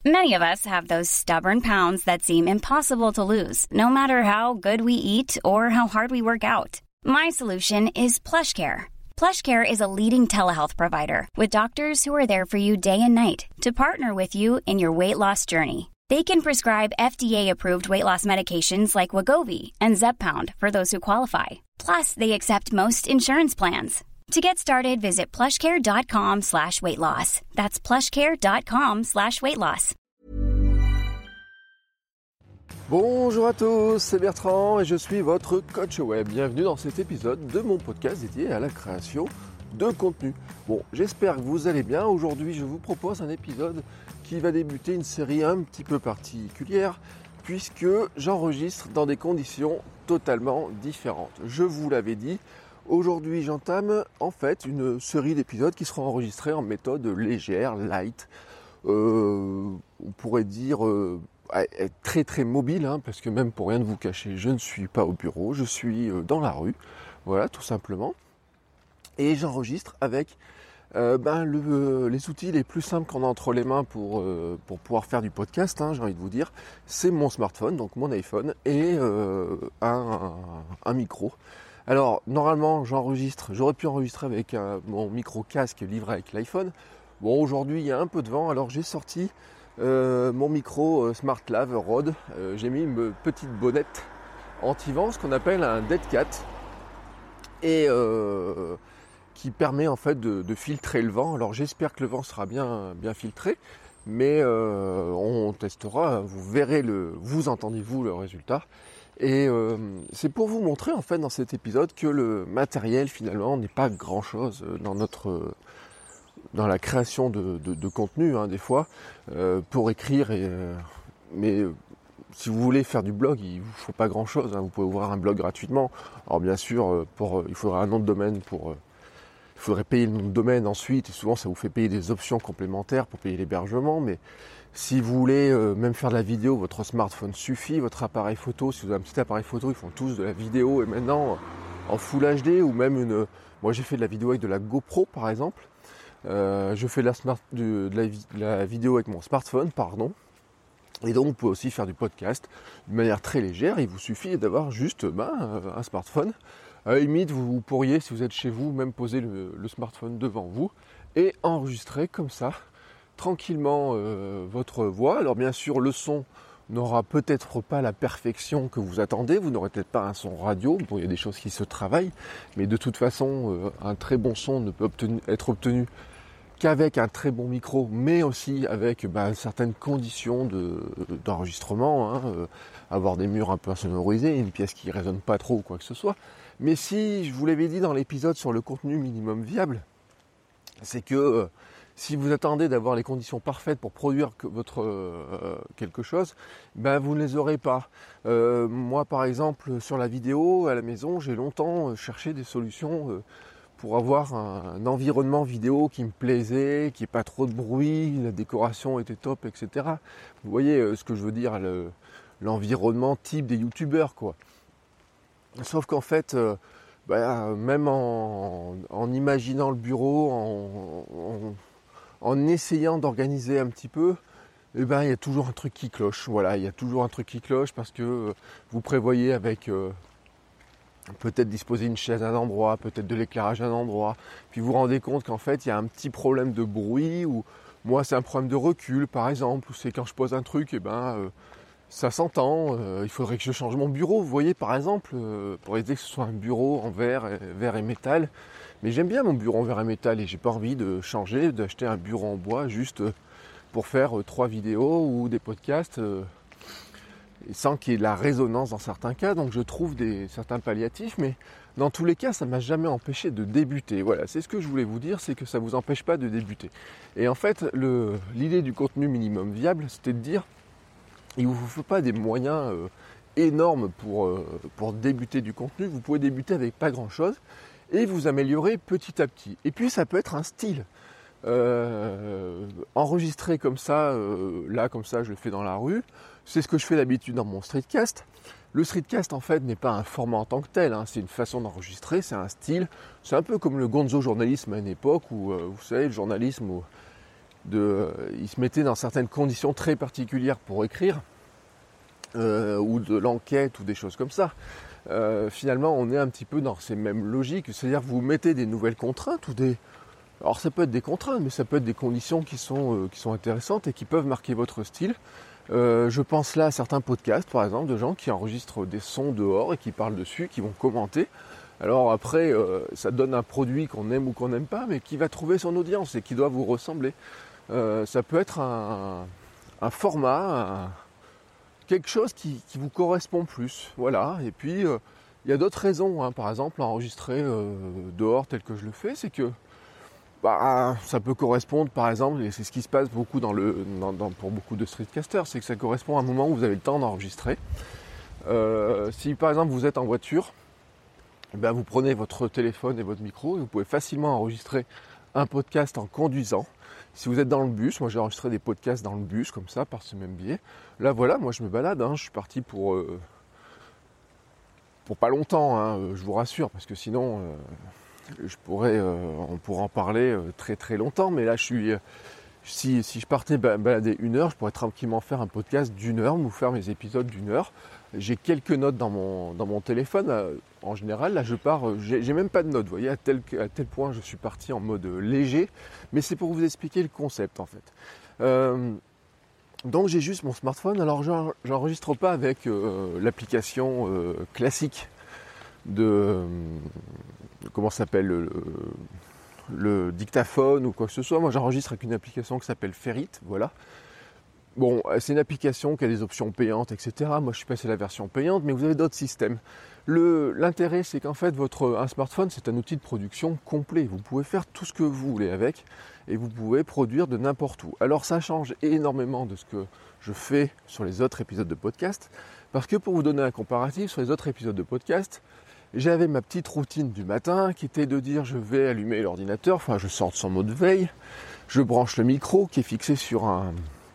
Many of us have those stubborn pounds that seem impossible to lose, no matter how good we eat or how hard we work out. My solution is PlushCare. PlushCare is a leading telehealth provider with doctors who are there for you day and night to partner with you in your weight loss journey. They can prescribe FDA-approved weight loss medications like Wegovy and Zepbound for those who qualify. Plus, they accept most insurance plans. To get started, visit plushcare.com/weightloss. That's plushcare.com/weightloss. Bonjour à tous, c'est Bertrand et je suis votre coach web. Bienvenue dans cet épisode de mon podcast dédié à la création de contenu. Bon, j'espère que vous allez bien. Aujourd'hui, je vous propose un épisode qui va débuter une série un petit peu particulière puisque j'enregistre dans des conditions totalement différentes. Je vous l'avais dit. Aujourd'hui, j'entame en fait une série d'épisodes qui seront enregistrés en méthode légère, light. On pourrait dire très très mobile, parce que même pour rien de vous cacher, je ne suis pas au bureau, je suis dans la rue, voilà, tout simplement. Et j'enregistre avec les outils les plus simples qu'on a entre les mains pour pouvoir faire du podcast, j'ai envie de vous dire. C'est mon smartphone, donc mon iPhone, et un micro. Alors, normalement, j'aurais pu enregistrer avec mon micro casque livré avec l'iPhone. Bon, aujourd'hui, il y a un peu de vent, alors j'ai sorti mon micro SmartLav Rode. J'ai mis une petite bonnette anti-vent, ce qu'on appelle un Dead Cat, et qui permet en fait de filtrer le vent. Alors, j'espère que le vent sera bien filtré, mais on testera, vous verrez vous entendez-vous le résultat. Et c'est pour vous montrer en fait dans cet épisode que le matériel finalement n'est pas grand chose dans la création de contenu, des fois pour écrire, mais si vous voulez faire du blog, il vous faut pas grand chose, vous pouvez ouvrir un blog gratuitement. Alors bien sûr il faudra un nom de domaine il faudrait payer le nom de domaine ensuite, et souvent ça vous fait payer des options complémentaires pour payer l'hébergement, mais si vous voulez même faire de la vidéo, votre smartphone suffit, votre appareil photo, si vous avez un petit appareil photo, ils font tous de la vidéo, et maintenant en Full HD, ou même moi j'ai fait de la vidéo avec de la GoPro par exemple, je fais de la vidéo avec mon smartphone, et donc vous pouvez aussi faire du podcast de manière très légère. Il vous suffit d'avoir juste un smartphone. À la limite, vous pourriez, si vous êtes chez vous, même poser le smartphone devant vous et enregistrer comme ça, tranquillement, votre voix. Alors bien sûr, le son n'aura peut-être pas la perfection que vous attendez, vous n'aurez peut-être pas un son radio, bon, il y a des choses qui se travaillent, mais de toute façon, un très bon son ne peut être obtenu qu'avec un très bon micro, mais aussi avec certaines conditions d'enregistrement, avoir des murs un peu insonorisés, une pièce qui ne résonne pas trop ou quoi que ce soit. Mais si, je vous l'avais dit dans l'épisode sur le contenu minimum viable, c'est que si vous attendez d'avoir les conditions parfaites pour produire quelque chose, vous ne les aurez pas. Moi par exemple, sur la vidéo à la maison, j'ai longtemps cherché des solutions pour avoir un environnement vidéo qui me plaisait, qui n'y ait pas trop de bruit, la décoration était top, etc. Vous voyez ce que je veux dire, l'environnement type des youtubeurs, quoi. Sauf qu'en fait, même en imaginant le bureau, en essayant d'organiser un petit peu, il y a toujours un truc qui cloche. Voilà, il y a toujours un truc qui cloche parce que vous prévoyez avec peut-être disposer une chaise à un endroit, peut-être de l'éclairage à un endroit, puis vous vous rendez compte qu'en fait il y a un petit problème de bruit, ou moi c'est un problème de recul par exemple, ou c'est quand je pose un truc, ça s'entend, il faudrait que je change mon bureau, vous voyez par exemple, pour éviter que ce soit un bureau en verre et métal, mais j'aime bien mon bureau en verre et métal et j'ai pas envie de changer, d'acheter un bureau en bois juste pour faire 3 vidéos ou des podcasts, sans qu'il y ait de la résonance dans certains cas, donc je trouve certains palliatifs, mais dans tous les cas, ça ne m'a jamais empêché de débuter. Voilà, c'est ce que je voulais vous dire, c'est que ça ne vous empêche pas de débuter. Et en fait, l'idée du contenu minimum viable, c'était de dire, il ne vous faut pas des moyens énormes pour débuter du contenu, vous pouvez débuter avec pas grand-chose, et vous améliorer petit à petit. Et puis ça peut être un style. Enregistrer comme ça, comme ça je le fais dans la rue, c'est ce que je fais d'habitude dans mon streetcast. Le streetcast en fait n'est pas un format en tant que tel, c'est une façon d'enregistrer, c'est un style, c'est un peu comme le gonzo journalisme à une époque où vous savez le journalisme où ils se mettaient dans certaines conditions très particulières pour écrire, ou de l'enquête ou des choses comme ça. Finalement, on est un petit peu dans ces mêmes logiques, c'est-à-dire que vous mettez des nouvelles contraintes alors ça peut être des contraintes, mais ça peut être des conditions qui sont intéressantes et qui peuvent marquer votre style. Je pense là à certains podcasts, par exemple, de gens qui enregistrent des sons dehors et qui parlent dessus, qui vont commenter. Alors après, ça donne un produit qu'on aime ou qu'on n'aime pas, mais qui va trouver son audience et qui doit vous ressembler. Ça peut être un format, quelque chose qui vous correspond plus. Voilà. Et puis, il y a d'autres raisons. Hein. Par exemple, enregistrer dehors tel que je le fais, c'est que ça peut correspondre, par exemple, et c'est ce qui se passe beaucoup pour beaucoup de streetcasters, c'est que ça correspond à un moment où vous avez le temps d'enregistrer. Si par exemple vous êtes en voiture, vous prenez votre téléphone et votre micro et vous pouvez facilement enregistrer un podcast en conduisant. Si vous êtes dans le bus, moi j'ai enregistré des podcasts dans le bus comme ça par ce même biais. Là voilà, moi je me balade, je suis parti pour pas longtemps, je vous rassure, parce que sinon on pourrait en parler très très longtemps, mais là si je partais balader 1 heure, je pourrais tranquillement faire un podcast d'1 heure, vous faire mes épisodes d'1 heure. J'ai quelques notes dans mon téléphone. En général, là je pars, j'ai même pas de notes, vous voyez, à tel point je suis parti en mode léger, mais c'est pour vous expliquer le concept en fait. Donc j'ai juste mon smartphone, alors j'enregistre pas avec l'application classique de comment ça s'appelle le dictaphone ou quoi que ce soit. Moi j'enregistre avec une application qui s'appelle Ferrit, voilà. Bon, c'est une application qui a des options payantes, etc. Moi je suis passé à la version payante, mais vous avez d'autres systèmes. L'intérêt c'est qu'en fait un smartphone c'est un outil de production complet. Vous pouvez faire tout ce que vous voulez avec et vous pouvez produire de n'importe où. Alors ça change énormément de ce que je fais sur les autres épisodes de podcast, parce que pour vous donner un comparatif, sur les autres épisodes de podcast, j'avais ma petite routine du matin qui était de dire je vais allumer l'ordinateur, je sors de son mode veille, je branche le micro qui est fixé sur un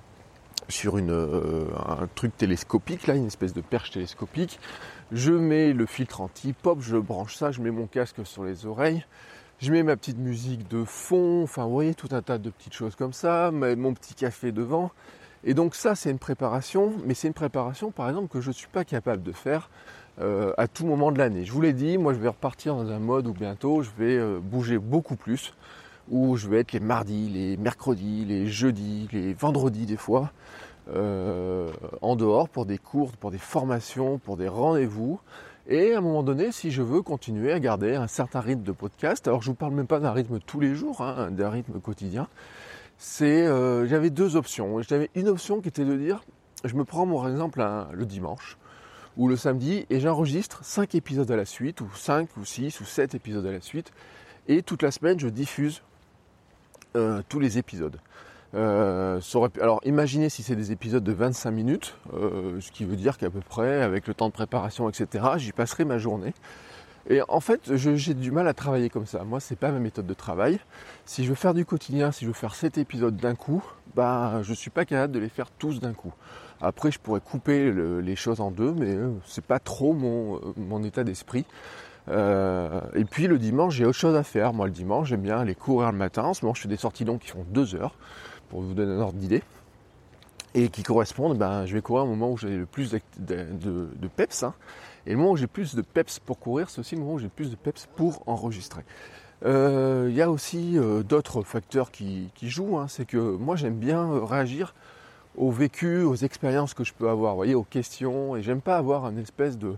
truc télescopique, là, une espèce de perche télescopique, je mets le filtre anti-pop, je branche ça, je mets mon casque sur les oreilles, je mets ma petite musique de fond, vous voyez, tout un tas de petites choses comme ça, mon petit café devant. Et donc ça c'est une préparation, mais c'est une préparation par exemple que je ne suis pas capable de faire à tout moment de l'année. Je vous l'ai dit, moi je vais repartir dans un mode où bientôt je vais bouger beaucoup plus, où je vais être les mardis, les mercredis, les jeudis, les vendredis des fois, en dehors pour des cours, pour des formations, pour des rendez-vous. Et à un moment donné, si je veux continuer à garder un certain rythme de podcast, alors je ne vous parle même pas d'un rythme tous les jours, d'un rythme quotidien, j'avais 2 options. J'avais une option qui était de dire, je me prends par exemple le dimanche ou le samedi et j'enregistre 5 épisodes à la suite, ou 5 ou 6 ou 7 épisodes à la suite, et toute la semaine je diffuse tous les épisodes. Alors imaginez si c'est des épisodes de 25 minutes, ce qui veut dire qu'à peu près, avec le temps de préparation, etc., j'y passerai ma journée. Et en fait, j'ai du mal à travailler comme ça. Moi, c'est pas ma méthode de travail. Si je veux faire du quotidien, si je veux faire 7 épisodes d'un coup, je suis pas capable de les faire tous d'un coup. Après, je pourrais couper les choses en 2, mais c'est pas trop mon état d'esprit. Et puis le dimanche, j'ai autre chose à faire. Moi, le dimanche, j'aime bien aller courir le matin. En ce moment, je fais des sorties longues qui font 2 heures, pour vous donner un ordre d'idée. Et qui correspondent, je vais courir au moment où j'ai le plus de peps. Et le moment où j'ai plus de peps pour courir, c'est aussi le moment où j'ai plus de peps pour enregistrer. Il y a aussi d'autres facteurs qui jouent. C'est que moi, j'aime bien réagir au vécu, aux expériences que je peux avoir, vous voyez, aux questions. Et j'aime pas avoir une espèce de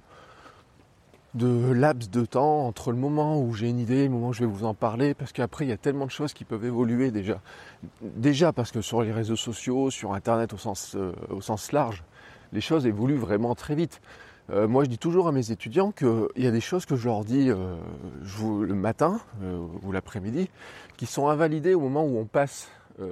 laps de temps entre le moment où j'ai une idée et le moment où je vais vous en parler, parce qu'après il y a tellement de choses qui peuvent évoluer déjà parce que sur les réseaux sociaux, sur internet au sens large, les choses évoluent vraiment très vite. Moi je dis toujours à mes étudiants qu'il y a des choses que je leur dis le matin ou l'après-midi qui sont invalidées au moment où on passe.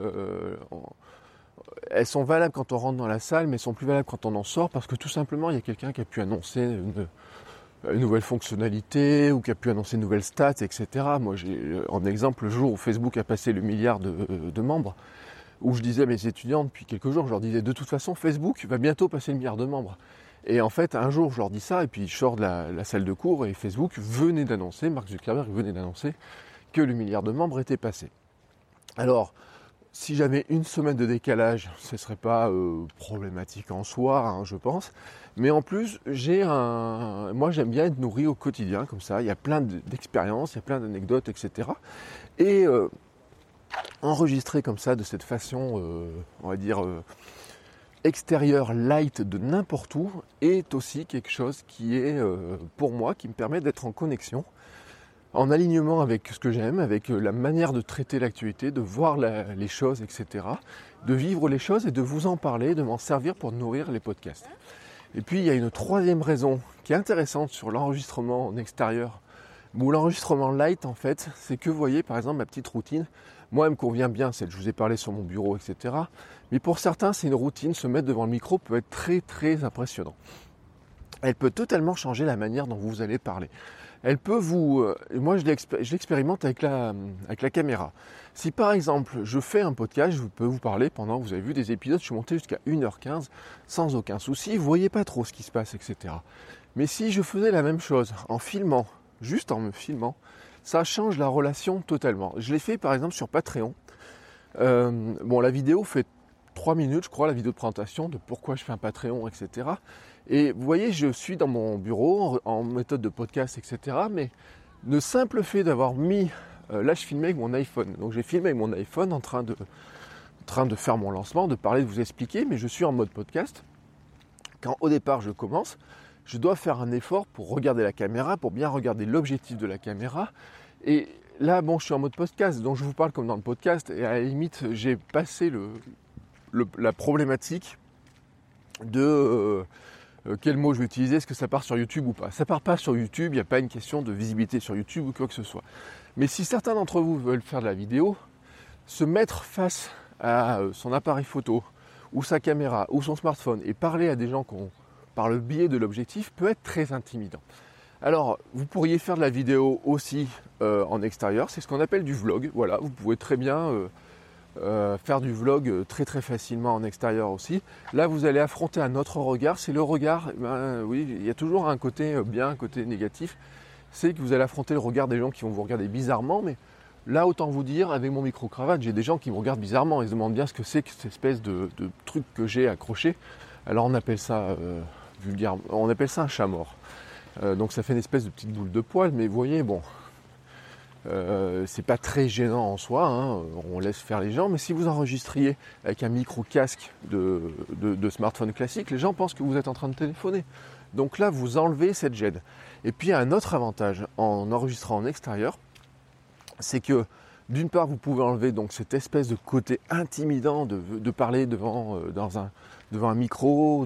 Elles sont valables quand on rentre dans la salle, mais elles sont plus valables quand on en sort, parce que tout simplement il y a quelqu'un qui a pu annoncer une nouvelle fonctionnalité, ou qui a pu annoncer une nouvelle stat, etc. Moi, en exemple, le jour où Facebook a passé le milliard de membres, où je disais à mes étudiants depuis quelques jours, je leur disais de toute façon, Facebook va bientôt passer le milliard de membres. Et en fait, un jour, je leur dis ça, et puis je sors de la salle de cours, et Facebook venait d'annoncer, Mark Zuckerberg venait d'annoncer que le milliard de membres était passé. Alors, si j'avais une semaine de décalage, ce ne serait pas problématique en soi, hein, je pense. Mais en plus, moi j'aime bien être nourri au quotidien, comme ça. Il y a plein d'expériences, il y a plein d'anecdotes, etc. Et enregistrer comme ça, de cette façon, on va dire, extérieure, light, de n'importe où, est aussi quelque chose qui est, pour moi, qui me permet d'être en connexion, en alignement avec ce que j'aime, avec la manière de traiter l'actualité, de voir les choses, etc., de vivre les choses et de vous en parler, de m'en servir pour nourrir les podcasts. Et puis il y a une troisième raison qui est intéressante sur l'enregistrement en extérieur, ou l'enregistrement light en fait, c'est que vous voyez par exemple ma petite routine, moi elle me convient bien, celle que je vous ai parlé sur mon bureau, etc. Mais pour certains c'est une routine, se mettre devant le micro peut être très très impressionnant. Elle peut totalement changer la manière dont vous allez parler. Elle peut vous... moi, je l'expérimente avec la caméra. Si par exemple, je fais un podcast, je peux vous parler pendant, vous avez vu des épisodes, je suis monté jusqu'à 1h15 sans aucun souci, vous ne voyez pas trop ce qui se passe, etc. Mais si je faisais la même chose en filmant, juste en me filmant, ça change la relation totalement. Je l'ai fait par exemple sur Patreon. La vidéo fait 3 minutes, je crois, la vidéo de présentation de pourquoi je fais un Patreon, etc. Et vous voyez, je suis dans mon bureau en méthode de podcast, etc. Mais le simple fait d'avoir mis... là, je filmais avec mon iPhone. Donc, j'ai filmé avec mon iPhone en train de faire mon lancement, de parler, de vous expliquer. Mais je suis en mode podcast. Quand au départ, je commence, je dois faire un effort pour regarder la caméra, pour bien regarder l'objectif de la caméra. Et là, je suis en mode podcast. Donc, je vous parle comme dans le podcast. Et à la limite, j'ai passé la problématique de... quel mot je vais utiliser, est-ce que ça part sur YouTube ou pas? Ça part pas sur YouTube, il n'y a pas une question de visibilité sur YouTube ou quoi que ce soit. Mais si certains d'entre vous veulent faire de la vidéo, se mettre face à son appareil photo ou sa caméra ou son smartphone et parler à des gens par le biais de l'objectif peut être très intimidant. Alors, vous pourriez faire de la vidéo aussi en extérieur, c'est ce qu'on appelle du vlog. Voilà, vous pouvez très bien... faire du vlog très très facilement en extérieur aussi. Là vous allez affronter un autre regard, c'est le regard, oui, il y a toujours un côté bien, un côté négatif, c'est que vous allez affronter le regard des gens qui vont vous regarder bizarrement, mais là autant vous dire, avec mon micro-cravate, j'ai des gens qui me regardent bizarrement, ils se demandent bien ce que c'est que cette espèce de truc que j'ai accroché. Alors on appelle ça, on appelle ça un chat mort. Donc ça fait une espèce de petite boule de poil, mais vous voyez, bon... c'est pas très gênant en soi, hein, on laisse faire les gens, mais si vous enregistriez avec un micro-casque de smartphone classique, les gens pensent que vous êtes en train de téléphoner. Donc là, vous enlevez cette gêne. Et puis, il y a un autre avantage en enregistrant en extérieur, c'est que d'une part, vous pouvez enlever donc cette espèce de côté intimidant de parler devant un micro,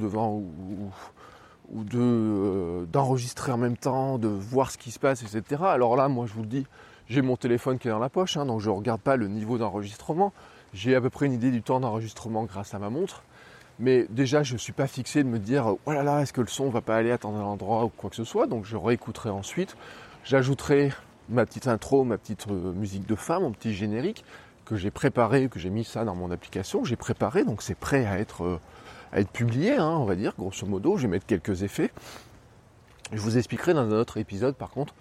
ou d'enregistrer en même temps, de voir ce qui se passe, etc. Alors là, moi, je vous le dis, j'ai mon téléphone qui est dans la poche, donc je ne regarde pas le niveau d'enregistrement. J'ai à peu près une idée du temps d'enregistrement grâce à ma montre. Mais déjà, je ne suis pas fixé de me dire « Oh là là, est-ce que le son ne va pas aller à tel endroit » ou quoi que ce soit. Donc je réécouterai ensuite. J'ajouterai ma petite intro, ma petite musique de fin, mon petit générique que j'ai préparé, que j'ai mis ça dans mon application. J'ai préparé, donc c'est prêt à être publié, on va dire, grosso modo. Je vais mettre quelques effets. Je vous expliquerai dans un autre épisode, par contre,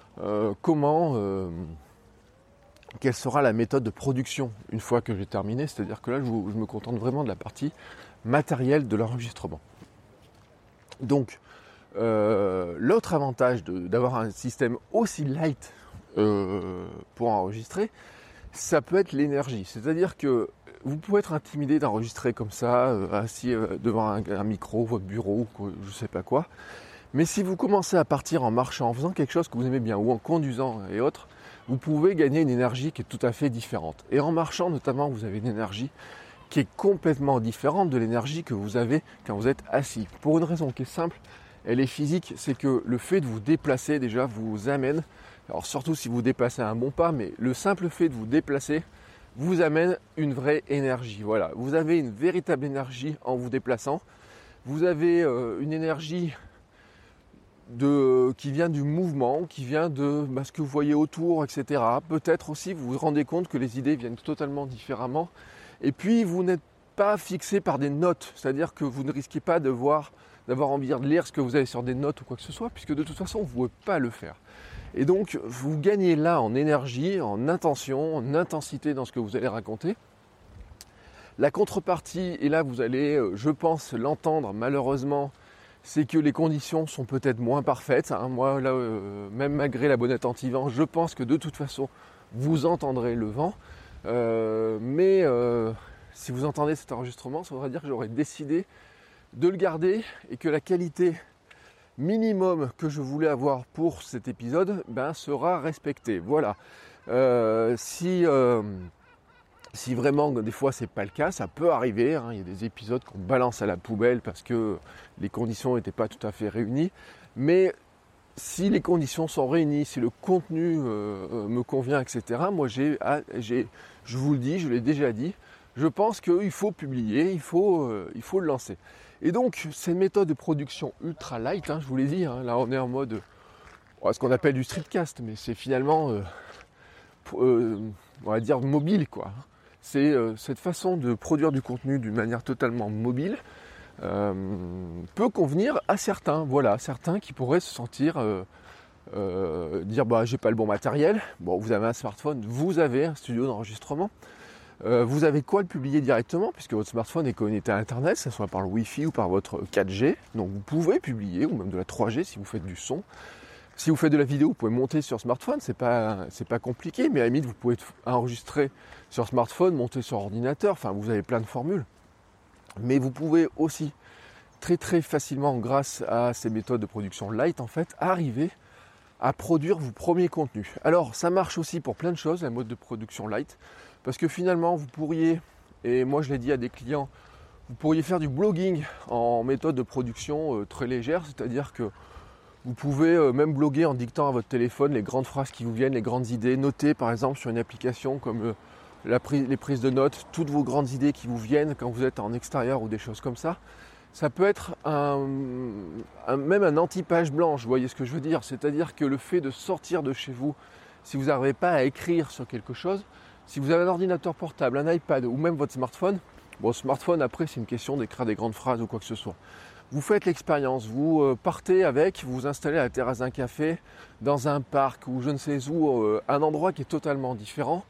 quelle sera la méthode de production une fois que j'ai terminé. C'est-à-dire que là, je me contente vraiment de la partie matérielle de l'enregistrement. Donc, l'autre avantage d'avoir un système aussi light pour enregistrer, ça peut être l'énergie. C'est-à-dire que vous pouvez être intimidé d'enregistrer comme ça, assis devant un micro, votre bureau, je ne sais pas quoi. Mais si vous commencez à partir en marchant, en faisant quelque chose que vous aimez bien, ou en conduisant et autres, vous pouvez gagner une énergie qui est tout à fait différente. Et en marchant notamment, vous avez une énergie qui est complètement différente de l'énergie que vous avez quand vous êtes assis. Pour une raison qui est simple, elle est physique, c'est que le fait de vous déplacer déjà vous amène, alors surtout si vous déplacez un bon pas, mais le simple fait de vous déplacer vous amène une vraie énergie. Voilà, vous avez une véritable énergie en vous déplaçant. Vous avez une énergie qui vient du mouvement, qui vient de ce que vous voyez autour, etc. Peut-être aussi vous vous rendez compte que les idées viennent totalement différemment. Et puis vous n'êtes pas fixé par des notes, c'est-à-dire que vous ne risquez pas d'avoir envie de lire ce que vous avez sur des notes ou quoi que ce soit, puisque de toute façon vous ne pouvez pas le faire. Et donc vous gagnez là en énergie, en intention, en intensité dans ce que vous allez raconter. La contrepartie, et là vous allez, je pense, l'entendre malheureusement, c'est que les conditions sont peut-être moins parfaites. Moi, là, même malgré la bonnette anti-vent, je pense que de toute façon, vous entendrez le vent. Mais si vous entendez cet enregistrement, ça voudrait dire que j'aurais décidé de le garder et que la qualité minimum que je voulais avoir pour cet épisode sera respectée. Voilà. Si vraiment des fois c'est pas le cas, ça peut arriver, il y a des épisodes qu'on balance à la poubelle parce que les conditions n'étaient pas tout à fait réunies, mais si les conditions sont réunies, si le contenu me convient, etc., moi je vous le dis, je l'ai déjà dit, je pense qu'il faut publier, il faut le lancer. Et donc c'est une méthode de production ultra light, je vous l'ai dit, là on est en mode ce qu'on appelle du streetcast, mais c'est finalement on va dire mobile quoi. C'est cette façon de produire du contenu d'une manière totalement mobile peut convenir à certains. Voilà, certains qui pourraient se sentir dire j'ai pas le bon matériel. Bon, vous avez un smartphone, vous avez un studio d'enregistrement. Vous avez quoi le publier directement puisque votre smartphone est connecté à Internet, que ce soit par le Wi-Fi ou par votre 4G. Donc vous pouvez publier, ou même de la 3G si vous faites du son. Si vous faites de la vidéo, vous pouvez monter sur smartphone, c'est pas compliqué, mais à la limite, vous pouvez enregistrer sur smartphone, monter sur ordinateur, vous avez plein de formules. Mais vous pouvez aussi très très facilement, grâce à ces méthodes de production light, en fait, arriver à produire vos premiers contenus. Alors, ça marche aussi pour plein de choses, la mode de production light, parce que finalement, vous pourriez, et moi je l'ai dit à des clients, vous pourriez faire du blogging en méthode de production très légère, c'est-à-dire que vous pouvez même bloguer en dictant à votre téléphone les grandes phrases qui vous viennent, les grandes idées. Noter par exemple sur une application comme les prises de notes, toutes vos grandes idées qui vous viennent quand vous êtes en extérieur ou des choses comme ça. Ça peut être même un anti-page blanche, vous voyez ce que je veux dire. C'est-à-dire que le fait de sortir de chez vous, si vous n'arrivez pas à écrire sur quelque chose, si vous avez un ordinateur portable, un iPad ou même votre smartphone, smartphone après c'est une question d'écrire des grandes phrases ou quoi que ce soit. Vous faites l'expérience, vous partez avec, vous vous installez à la terrasse d'un café, dans un parc ou je ne sais où, un endroit qui est totalement différent.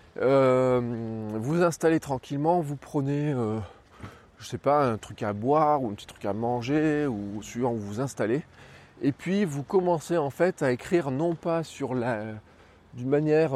Vous installez tranquillement, vous prenez, un truc à boire ou un petit truc à manger ou suivant où vous vous installez. Et puis vous commencez en fait à écrire non pas d'une manière,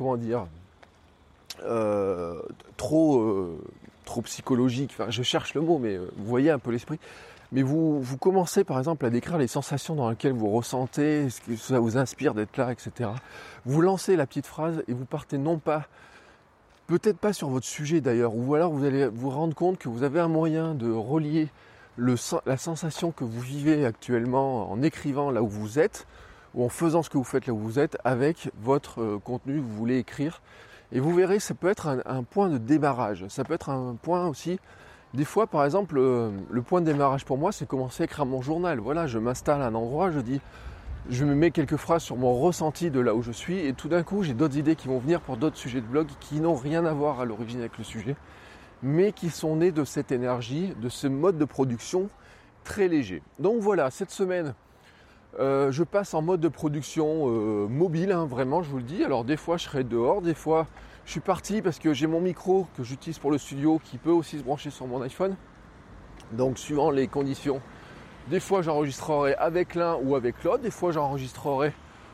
trop psychologique, je cherche le mot, mais vous voyez un peu l'esprit. Mais vous commencez par exemple à décrire les sensations dans lesquelles vous ressentez, ce que ça vous inspire d'être là, etc. Vous lancez la petite phrase et vous partez non pas, peut-être pas sur votre sujet d'ailleurs, ou alors vous allez vous rendre compte que vous avez un moyen de relier la sensation que vous vivez actuellement en écrivant là où vous êtes, ou en faisant ce que vous faites là où vous êtes, avec votre contenu que vous voulez écrire. Et vous verrez, ça peut être un point de démarrage, ça peut être un point aussi. Des fois, par exemple, le point de démarrage pour moi, c'est commencer à écrire mon journal. Voilà, je m'installe à un endroit, je me mets quelques phrases sur mon ressenti de là où je suis, et tout d'un coup, j'ai d'autres idées qui vont venir pour d'autres sujets de blog qui n'ont rien à voir à l'origine avec le sujet, mais qui sont nés de cette énergie, de ce mode de production très léger. Donc voilà, cette semaine, je passe en mode de production mobile, vraiment, je vous le dis. Alors des fois, je serai dehors, des fois, je suis parti parce que j'ai mon micro que j'utilise pour le studio qui peut aussi se brancher sur mon iPhone. Donc suivant les conditions, des fois j'enregistrerai avec l'un ou avec l'autre, des fois j'enregistrerai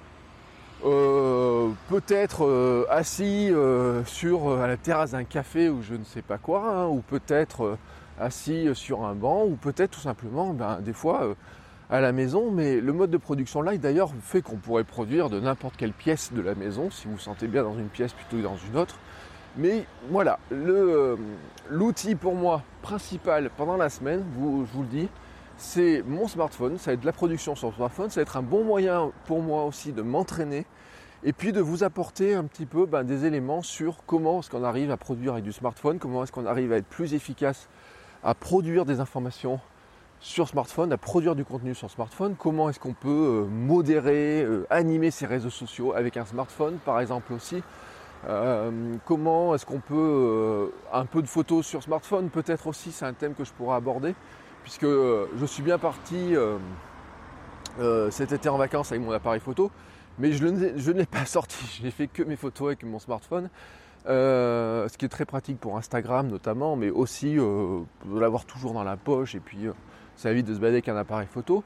peut-être assis à la terrasse d'un café ou je ne sais pas quoi, ou peut-être assis sur un banc, ou peut-être tout simplement des fois à la maison. Mais le mode de production light d'ailleurs fait qu'on pourrait produire de n'importe quelle pièce de la maison si vous vous sentez bien dans une pièce plutôt que dans une autre. Mais voilà, l'outil pour moi principal pendant la semaine, je vous le dis, c'est mon smartphone. Ça va être de la production sur le smartphone, ça va être un bon moyen pour moi aussi de m'entraîner et puis de vous apporter un petit peu des éléments sur comment est-ce qu'on arrive à produire avec du smartphone, comment est-ce qu'on arrive à être plus efficace à produire des informations sur smartphone, à produire du contenu sur smartphone, comment est-ce qu'on peut modérer, animer ses réseaux sociaux avec un smartphone par exemple aussi. Comment est-ce qu'on peut un peu de photos sur smartphone peut-être aussi, c'est un thème que je pourrais aborder puisque je suis bien parti cet été en vacances avec mon appareil photo, mais je ne l'ai pas sorti, j'ai fait que mes photos avec mon smartphone. Ce qui est très pratique pour Instagram notamment, mais aussi de l'avoir toujours dans la poche et puis ça évite de se balader avec un appareil photo.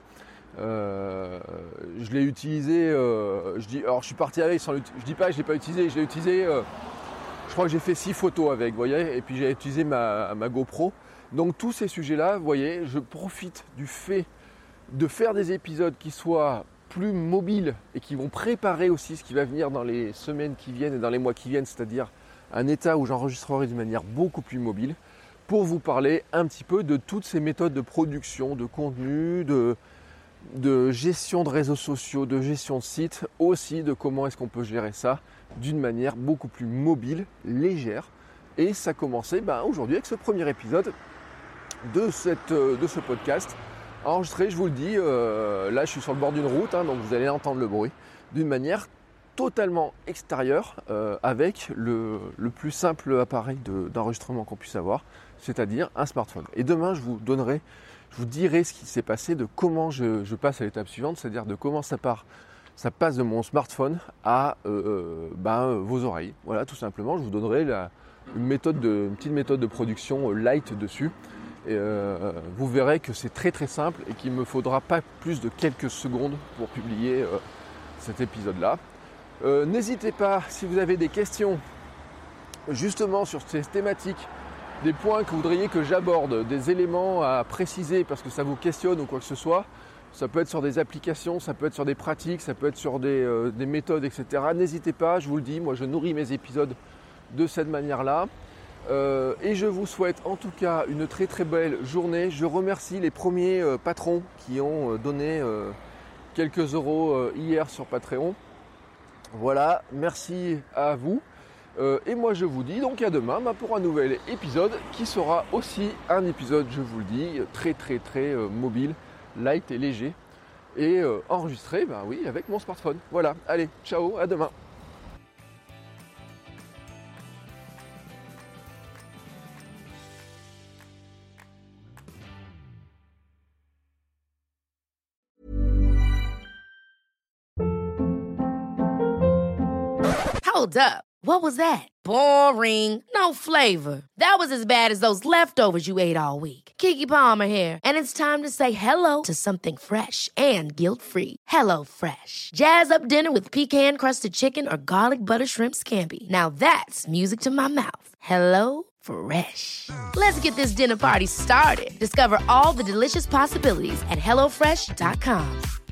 Je l'ai utilisé, alors je suis parti avec, je dis pas que je l'ai pas utilisé, je l'ai utilisé, je crois que j'ai fait 6 photos avec, vous voyez, et puis j'ai utilisé ma GoPro. Donc tous ces sujets-là, vous voyez, je profite du fait de faire des épisodes qui soient plus mobiles et qui vont préparer aussi ce qui va venir dans les semaines qui viennent et dans les mois qui viennent, c'est-à-dire un état où j'enregistrerai d'une manière beaucoup plus mobile pour vous parler un petit peu de toutes ces méthodes de production, de contenu, de gestion de réseaux sociaux, de gestion de sites, aussi de comment est-ce qu'on peut gérer ça d'une manière beaucoup plus mobile, légère. Et ça commençait aujourd'hui avec ce premier épisode de ce podcast enregistré, je vous le dis, là je suis sur le bord d'une route, donc vous allez entendre le bruit, d'une manière totalement extérieure avec le plus simple appareil d'enregistrement qu'on puisse avoir, c'est-à-dire un smartphone. Et demain je vous dirai ce qui s'est passé, de comment je passe à l'étape suivante, c'est-à-dire de comment ça passe de mon smartphone à vos oreilles. Voilà, tout simplement, je vous donnerai une petite méthode de production light dessus. Et vous verrez que c'est très très simple et qu'il ne me faudra pas plus de quelques secondes pour publier cet épisode-là. N'hésitez pas, si vous avez des questions justement sur ces thématiques, des points que vous voudriez que j'aborde, des éléments à préciser parce que ça vous questionne ou quoi que ce soit, ça peut être sur des applications, ça peut être sur des pratiques, ça peut être sur des méthodes, etc. N'hésitez pas, je vous le dis, moi je nourris mes épisodes de cette manière-là. Et je vous souhaite en tout cas une très très belle journée. Je remercie les premiers patrons qui ont donné quelques euros hier sur Patreon. Voilà, merci à vous. Et moi je vous dis donc à demain pour un nouvel épisode qui sera aussi un épisode, je vous le dis, très très très mobile, light et léger. Et enregistré, avec mon smartphone. Voilà, allez, ciao, à demain. Hold up. What was that? Boring. No flavor. That was as bad as those leftovers you ate all week. Keke Palmer here, and it's time to say hello to something fresh and guilt-free. Hello Fresh. Jazz up dinner with pecan-crusted chicken or garlic butter shrimp scampi. Now that's music to my mouth. Hello Fresh. Let's get this dinner party started. Discover all the delicious possibilities at HelloFresh.com.